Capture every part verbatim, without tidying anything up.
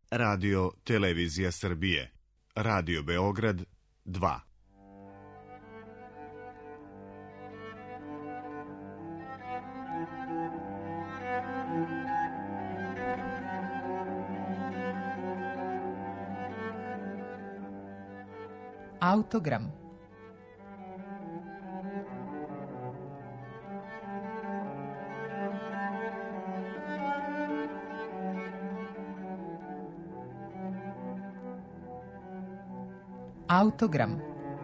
Radio Televizija Srbije, Radio Beograd dva. Autogram. Autogram.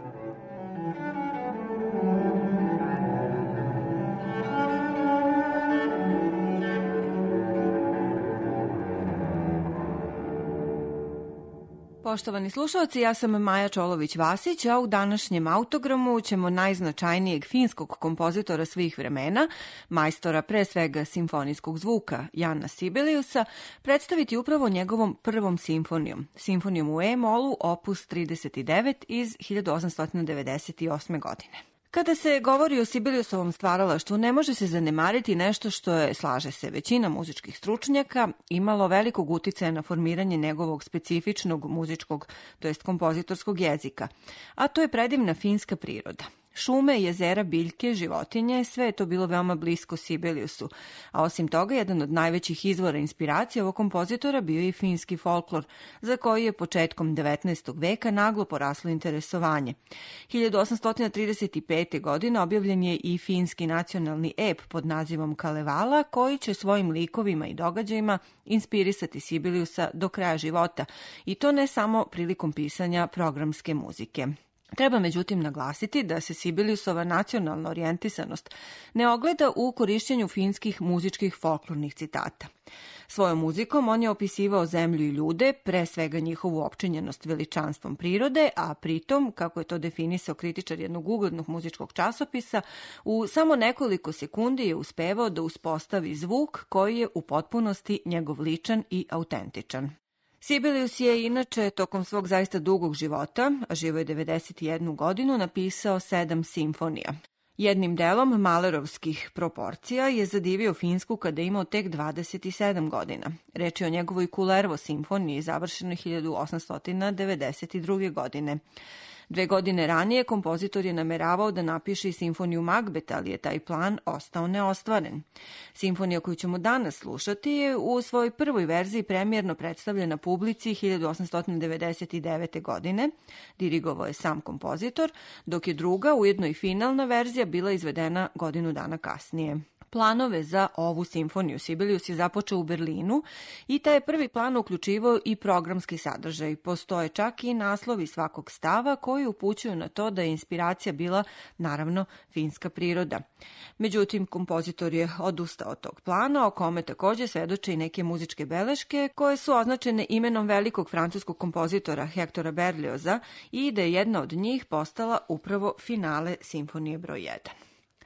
Poštovani slušalci, ja sam Maja Čolović-Vasić, a u današnjem autogramu ćemo najznačajnijeg finskog kompozitora svih vremena, majstora pre svega simfonijskog zvuka Jana Sibeliusa, predstaviti upravo njegovom prvom simfonijom, simfonijom u E-molu opus trideset devet iz hiljadu osamsto devedeset osme. godine. Kada se govori o Sibeliusovom stvaralaštvu, ne može se zanemariti nešto što je, slaže se većina muzičkih stručnjaka, imalo velikog uticaja na formiranje njegovog specifičnog muzičkog, to jest kompozitorskog jezika, a to je predivna finska priroda. Šume, jezera, biljke, životinje, sve je to bilo veoma blisko Sibeliusu, a osim toga, jedan od najvećih izvora inspiracije ovog kompozitora bio je i finski folklor, za koji je početkom devetnaestog veka naglo poraslo interesovanje. hiljadu osamsto trideset pete. godine objavljen je i finski nacionalni ep pod nazivom Kalevala, koji će svojim likovima i događajima inspirisati Sibeliusa do kraja života, i to ne samo prilikom pisanja programske muzike. Treba međutim naglasiti da se Sibeliusova nacionalna orijentisanost ne ogleda u korišćenju finskih muzičkih folklornih citata. Svojom muzikom on je opisivao zemlju i ljude, pre svega njihovu opčinjenost veličanstvom prirode, a pritom, kako je to definisao kritičar jednog uglednog muzičkog časopisa, u samo nekoliko sekundi je uspevao da uspostavi zvuk koji je u potpunosti njegov ličan i autentičan. Sibelius je inače tokom svog zaista dugog života, a živo je devedeset jednu godinu, napisao sedam simfonija. Jednim delom malerovskih proporcija je zadivio Finsku kada je imao tek dvadeset sedam godina. Reč je o njegovoj Kullervo simfoniji, završenoj hiljadu osamsto devedeset druge. godine. Dve godine ranije kompozitor je nameravao da napiše simfoniju Magbet, ali je taj plan ostao neostvaren. Simfonija koju ćemo danas slušati je u svojoj prvoj verziji premijerno predstavljena publici hiljadu osamsto devedeset devete. godine. Dirigovao je sam kompozitor, dok je druga, ujedno i finalna verzija, bila izvedena godinu dana kasnije. Planove za ovu simfoniju Sibelius je započeo u Berlinu i taj je prvi plan uključivao i programski sadržaj. Postoje čak i naslovi svakog stava koji upućuju na to da je inspiracija bila, naravno, finska priroda. Međutim, kompozitor je odustao od tog plana, o kome takođe svedoče i neke muzičke beleške koje su označene imenom velikog francuskog kompozitora Hektora Berlioza i da je jedna od njih postala upravo finale simfonije broj jedan.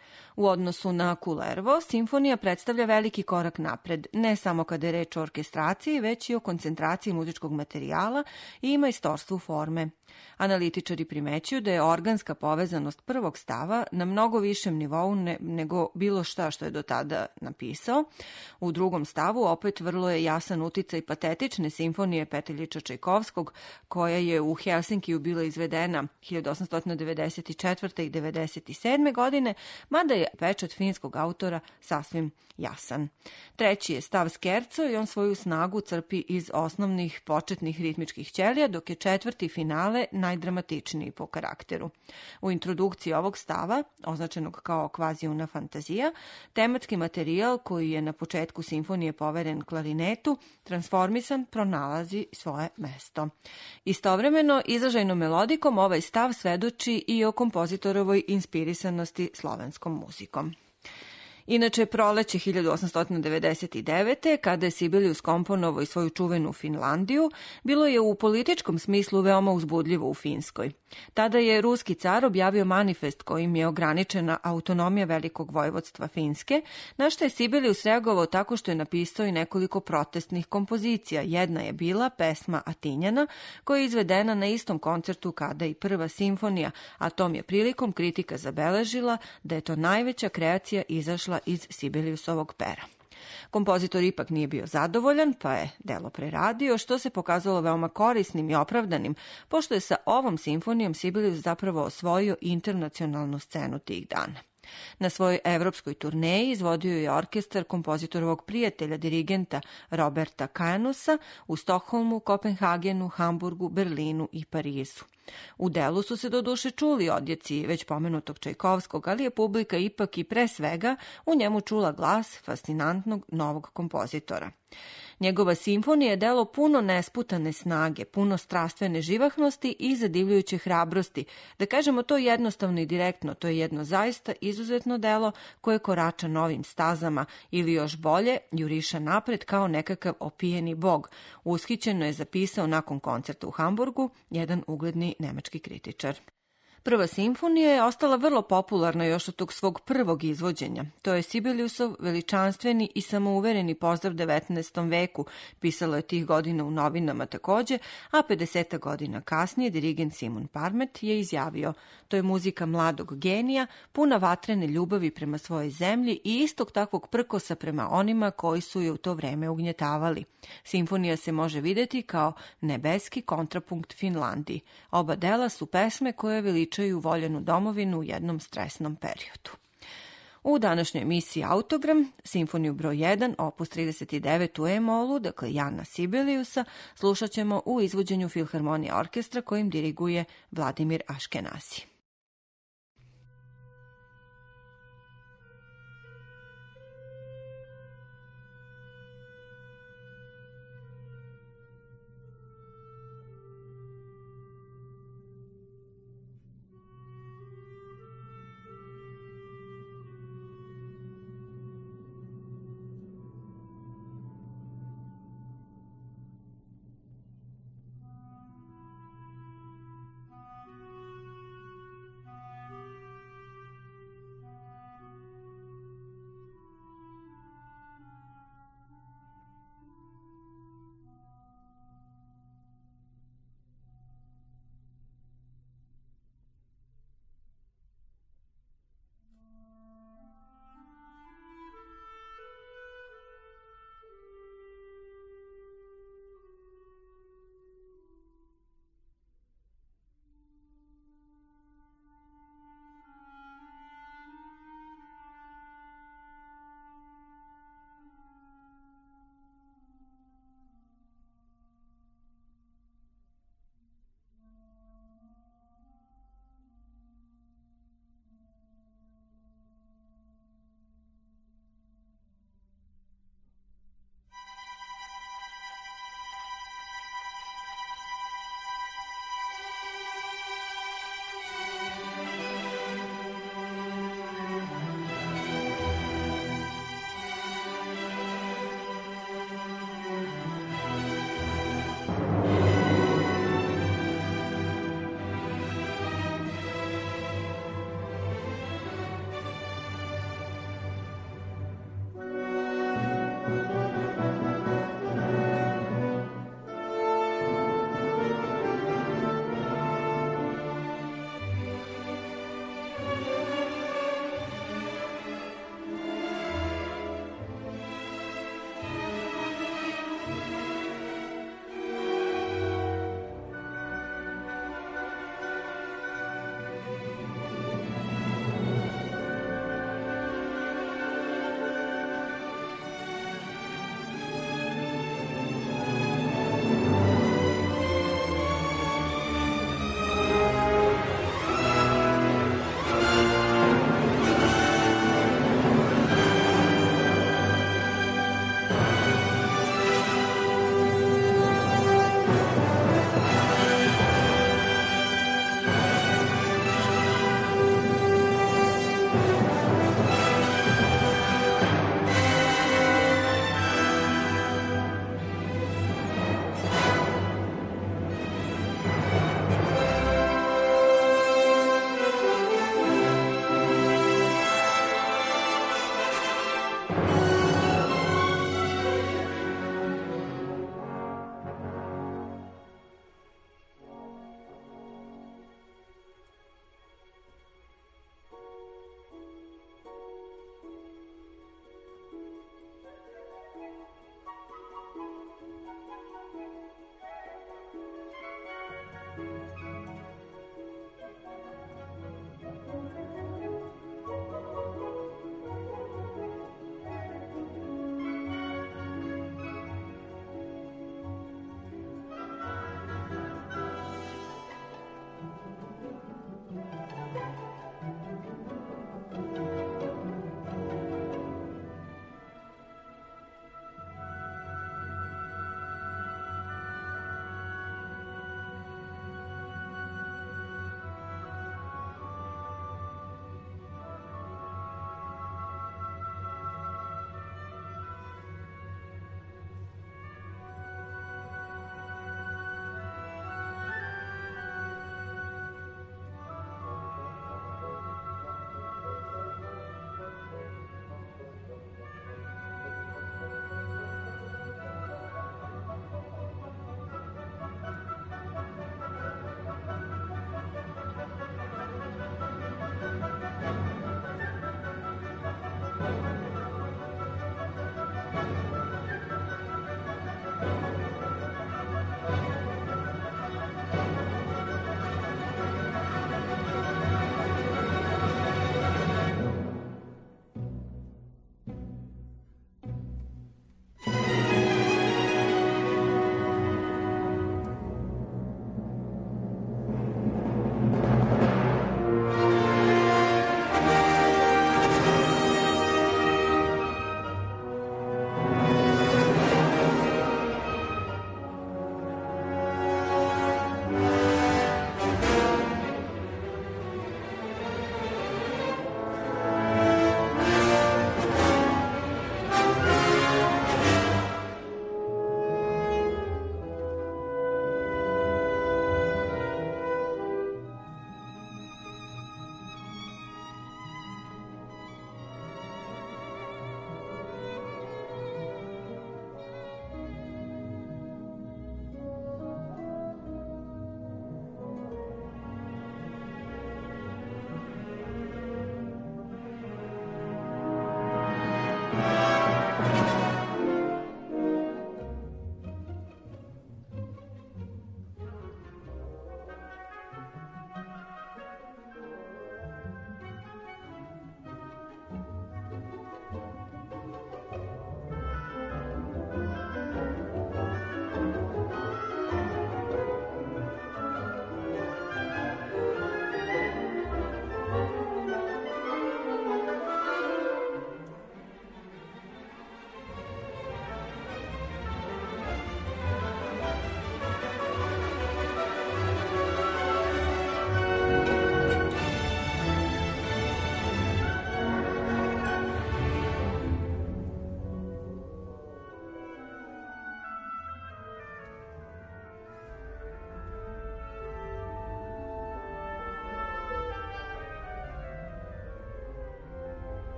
U odnosu na Kullervo, simfonija predstavlja veliki korak napred, ne samo kada je reč o orkestraciji, već i o koncentraciji muzičkog materijala i majstorstvu forme. Analitičari primećuju da je organska povezanost prvog stava na mnogo višem nivou ne, nego bilo šta što je do tada napisao. U drugom stavu opet vrlo je jasan uticaj patetične simfonije Peteljića Čajkovskog, koja je u Helsinkiju bila izvedena hiljadu osamsto devedeset četvrte. i devedeset sedme. godine, mada je pečat finskog autora sasvim jasan. Treći je stav Scherzo i on svoju snagu crpi iz osnovnih početnih ritmičkih ćelija, dok je četvrti finale najdramatičniji po karakteru. U introdukciji ovog stava, označenog kao kvaziuna fantazija, tematski materijal koji je na početku simfonije poveren klarinetu, transformisan, pronalazi svoje mesto. Istovremeno, izražajnom melodikom ovaj stav svedoči i o kompozitorovoj inspirisanosti slovenskom muzikom. Inače, proleće hiljadu osamsto devedeset devete. kada je Sibelius komponovao i svoju čuvenu Finlandiju, bilo je u političkom smislu veoma uzbudljivo u Finskoj. Tada je ruski car objavio manifest kojim je ograničena autonomija velikog vojvodstva Finske, na što je Sibelius reagovao tako što je napisao i nekoliko protestnih kompozicija. Jedna je bila pesma Atinjana, koja je izvedena na istom koncertu kada i prva simfonija, a tom je prilikom kritika zabeležila da je to najveća kreacija izašla iz Sibeliusovog pera. Kompozitor ipak nije bio zadovoljan, pa je delo preradio, što se pokazalo veoma korisnim i opravdanim, pošto je sa ovom simfonijom Sibelius zapravo osvojio internacionalnu scenu tih dana. Na svojoj evropskoj turneji izvodio je orkestar kompozitorovog prijatelja, dirigenta Roberta Kajanusa u Stokholmu, Kopenhagenu, Hamburgu, Berlinu i Parizu. U delu su se doduše čuli odjeci već pomenutog Čajkovskog, ali je publika ipak i pre svega u njemu čula glas fascinantnog novog kompozitora. Njegova simfonija je delo puno nesputane snage, puno strastvene živahnosti i zadivljujuće hrabrosti. Da kažemo to jednostavno i direktno, to je jedno zaista izuzetno delo koje korača novim stazama ili još bolje juriša napred kao nekakav opijeni bog. Ushićeno je zapisao nakon koncerta u Hamburgu jedan ugledni nemački kritičar. Prva simfonija je ostala vrlo popularna još od tog svog prvog izvođenja. To je Sibeliusov veličanstveni i samouvereni pozdrav devetnaestom veku, pisalo je tih godina u novinama takođe, a pedeseta godina kasnije dirigent Simon Parmet je izjavio: to je muzika mladog genija, puna vatrene ljubavi prema svojoj zemlji i istog takvog prkosa prema onima koji su je u to vreme ugnjetavali. Simfonija se može videti kao nebeski kontrapunkt Finlandiji. Oba dela su pesme koje veličaju voljenu domovinu u jednom stresnom periodu. U današnjoj emisiji Autogram, simfoniju broj jedan, opus trideset devet u E-molu, dakle Jana Sibeliusa, slušat ćemo u izvođenju Filharmonija orkestra kojim diriguje Vladimir Aškenazi.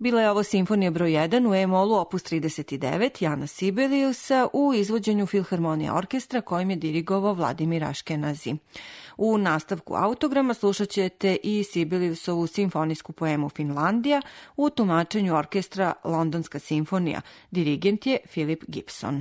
Bila je ovo simfonija broj jedan u E-molu opus trideset devet Jana Sibeliusa u izvođenju Filharmonija orkestra kojim je dirigovao Vladimir Aškenazi. U nastavku autograma slušat ćete i Sibeliusovu simfonijsku poemu Finlandija u tumačenju orkestra Londonska simfonija. Dirigent je Philip Gibson.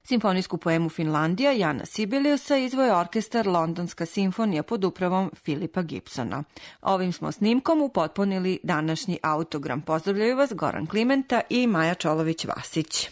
Simfonijsku poemu Finlandija Jana Sibeliusa izvoje orkestar Londonska simfonija pod upravom Filipa Gibsona. Ovim smo snimkom upotpunili današnji autogram. Pozdravljaju vas Goran Klimenta i Maja Čolović-Vasić.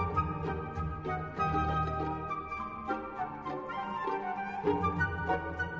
Thank you.